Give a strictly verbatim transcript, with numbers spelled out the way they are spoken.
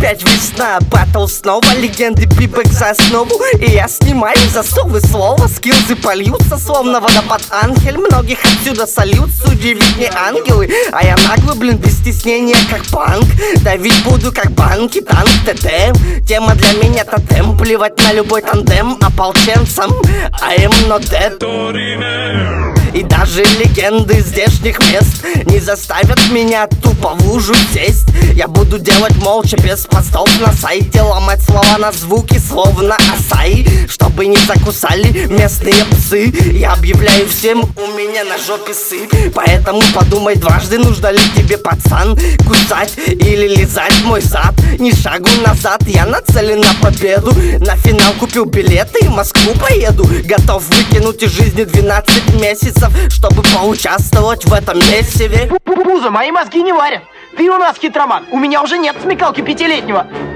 Опять весна, батл снова, легенды бибэк за основу. И я снимаю засовы слова, скиллзы польются, словно водопад Ангель. Многих отсюда сольют, судьи ведь не ангелы. А я наглый, блин, без стеснения, как панк. Давить буду, как банки, танк, ТТ. Тема для меня тотем, плевать на любой тандем. Ополченцам, I am not dead. И даже легенды здешних мест не заставят меня тупо в лужу сесть. Я буду делать молча, без постов на сайте, ломать слова на звуки, словно осай, чтобы не закусали местные псы. Я объявляю всем, у меня на жопе сыпь. Поэтому подумай дважды, нужно ли тебе, пацан, кусать или лизать мой зад. Ни шагу назад, я нацелен на победу. На финал купил билеты и в Москву поеду. Готов выкинуть из жизни двенадцать месяцев, чтобы поучаствовать в этом месиве. Пузо, мои мозги не варят. Ты у нас хитроман, у меня уже нет смекалки пятилетнего.